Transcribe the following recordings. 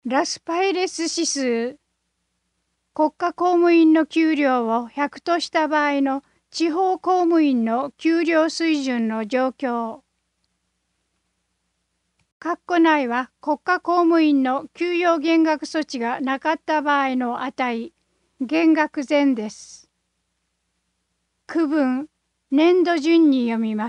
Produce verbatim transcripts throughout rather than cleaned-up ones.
ラスパイレス指数、国家公務員の給料をひゃくとした場合の地方公務員の給料水準の状況。括弧内は国家公務員の給与減額措置がなかった場合の値、減額前です。区分、年度順に読みます。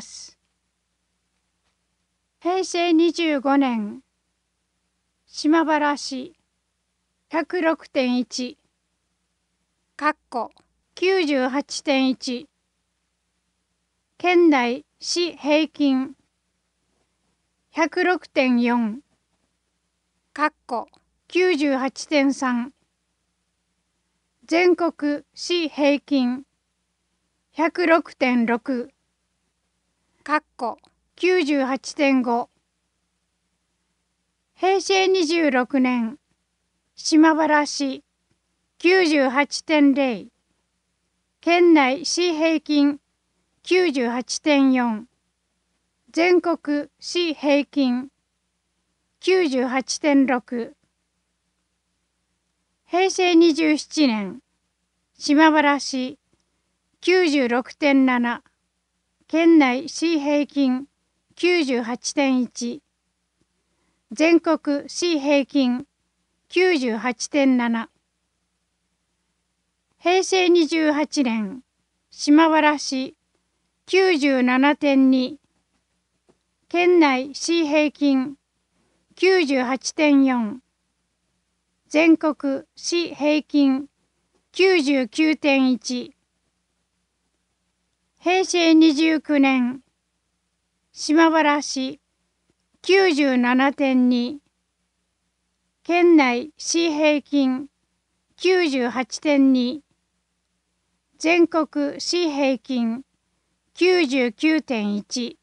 へいせいにじゅうごねん、島原市 ひゃくろくてんいち、括弧 きゅうじゅうはちてんいち、県内市平均 ひゃくろくてんよん、括弧 きゅうじゅうはちてんさん、全国市平均 ひゃくろくてんろく、括弧 きゅうじゅうはちてんご、へいせいにじゅうろくねん、島原市 きゅうじゅうはちてんゼロ、県内市平均 きゅうじゅうはちてんよん、全国市平均 きゅうじゅうはちてんろく、へいせいにじゅうななねん、島原市 きゅうじゅうろくてんなな、県内市平均 きゅうじゅうはちてんいち、全国市平均 きゅうじゅうはちてんなな、へいせいにじゅうはちねん、島原市 きゅうじゅうななてんに、県内市平均 きゅうじゅうはちてんよん、全国市平均 きゅうじゅうきゅうてんいち、へいせいにじゅうきゅうねん、島原市 きゅうじゅうななてんに、県内市平均 きゅうじゅうはちてんに、全国市平均 きゅうじゅうきゅうてんいち。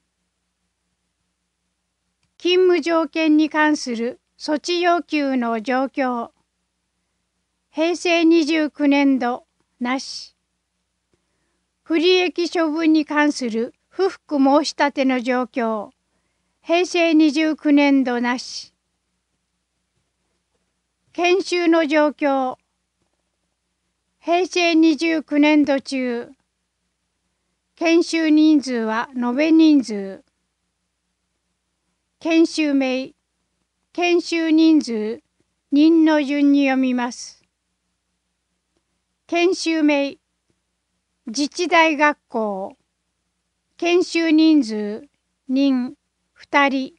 勤務条件に関する措置要求の状況。へいせいにじゅうきゅうねんどなし。不利益処分に関する不服申し立ての状況。へいせいにじゅうきゅうねんどなし。研修の状況。へいせいにじゅうきゅうねんど中。研修人数は延べ人数。研修名、研修人数、人の順に読みます。研修名、自治大学校。研修人数、人、ふたり。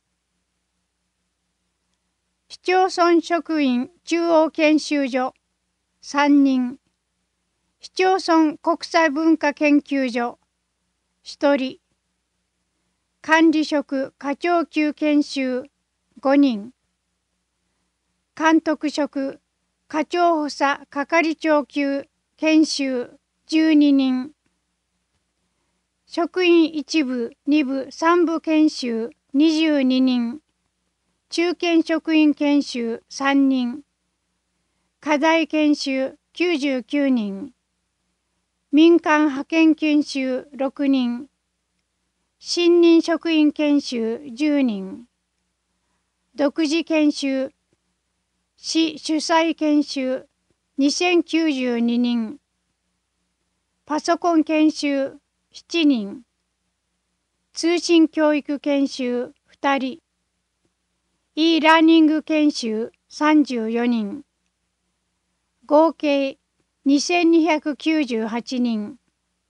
市町村職員中央研修所、さんにん。市町村国際文化研究所、ひとり。管理職課長級研修、ごにん。監督職課長補佐係長級研修、じゅうににん。職員いち部、に部、さん部研修、にじゅうににん。中堅職員研修、さんにん。課題研修、きゅうじゅうきゅうにん。民間派遣研修、ろくにん。新任職員研修じゅうにん。独自研修、市主催研修にせんきゅうじゅうににん。パソコン研修しちにん。通信教育研修ふたり。e ラーニング研修さんじゅうよにん。合計にせんにひゃくきゅうじゅうはちにん。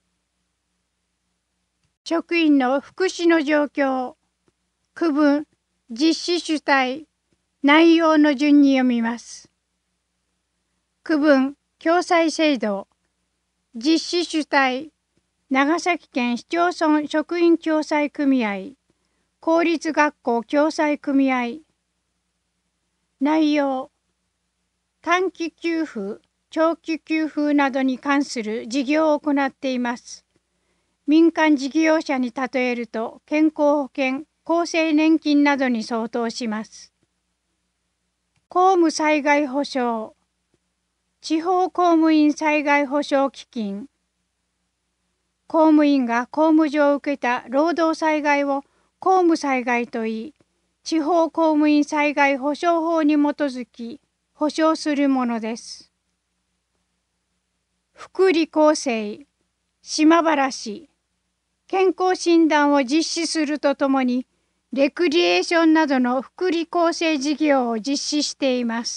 職員の福祉の状況。区分、実施主体、内容の順に読みます。区分、共済制度。実施主体、長崎県市町村職員共済組合、公立学校共済組合。内容、短期給付、長期給付などに関する事業を行っています。民間事業者に例えると健康保険、厚生年金などに相当します。公務災害保障、地方公務員災害保障基金。公務員が公務上受けた労働災害を公務災害といい、地方公務員災害保障法に基づき、 保障するものです。福利厚生、島原市、健康診断を実施するとともに、レクリエーションなどの福利厚生事業を実施しています。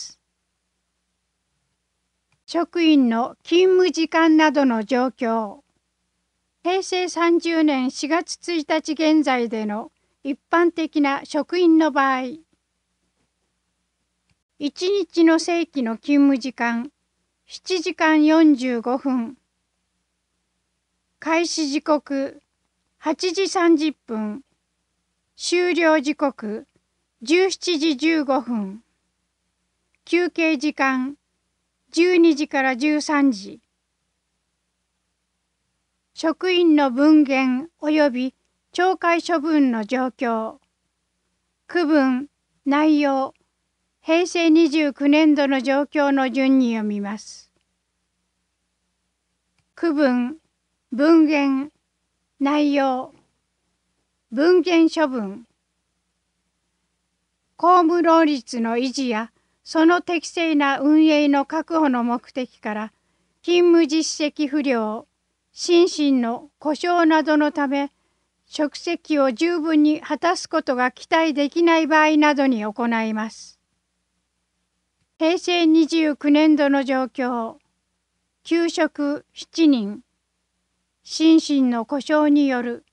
職員の勤務時間などの状況。へいせいさんじゅうねんしがつついたち現在での一般的な職員の場合、いちにちの正規の勤務時間しちじかんよんじゅうごふん、開始時刻はちじさんじゅっぷん、終了時刻じゅうしちじじゅうごふん、休憩時間じゅうにじからじゅうさんじ、職員の分限及び懲戒処分の状況、区分、内容、へいせいにじゅうきゅうねんどの状況の順に読みます。区分、分限、内容、分限処分、公務能率の維持やその適正な運営の確保の目的から勤務実績不良、心身の故障などのため職責を十分に果たすことが期待できない場合などに行います。へいせいにじゅうきゅうねんどの状況、休職しちにん、心身の故障による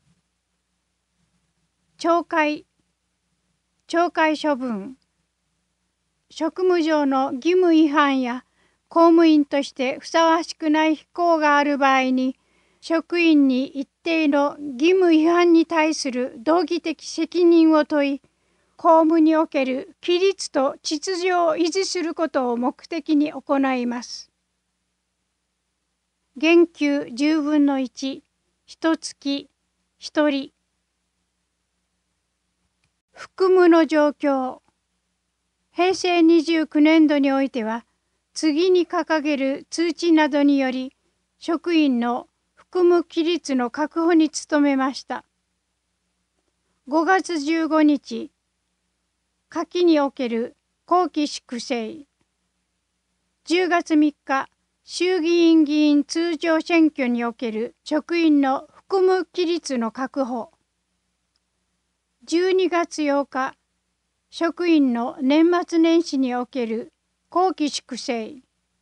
懲戒、懲戒処分、職務上の義務違反や公務員としてふさわしくない非行がある場合に、職員に一定の義務違反に対する道義的責任を問い、公務における規律と秩序を維持することを目的に行います。減給じゅうぶんのいち、ひとつきひとり。服務の状況。へいせいにじゅうきゅうねんどにおいては、次に掲げる通知などにより、職員の服務規律の確保に努めました。ごがつじゅうごにち、夏季における後期粛正。じゅうがつみっか、衆議院議員通常選挙における職員の服務規律の確保。じゅうにがつようか、職員の年末年始における後期粛正。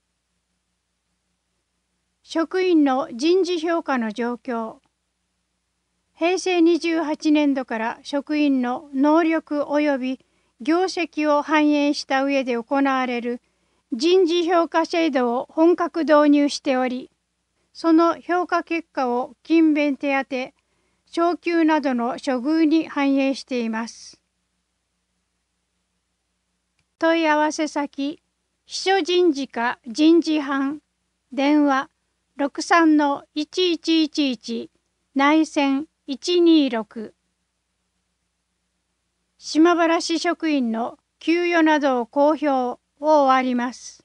職員の人事評価の状況。へいせいにじゅうはちねんどから職員の能力及び業績を反映した上で行われる人事評価制度を本格導入しており、その評価結果を勤勉手当、昇給などの処遇に反映しています。問い合わせ先、秘書人事課人事班、電話 ろくさんのいちいちいちいち 内線いちにーろく。島原市職員の給与などを公表を終わります。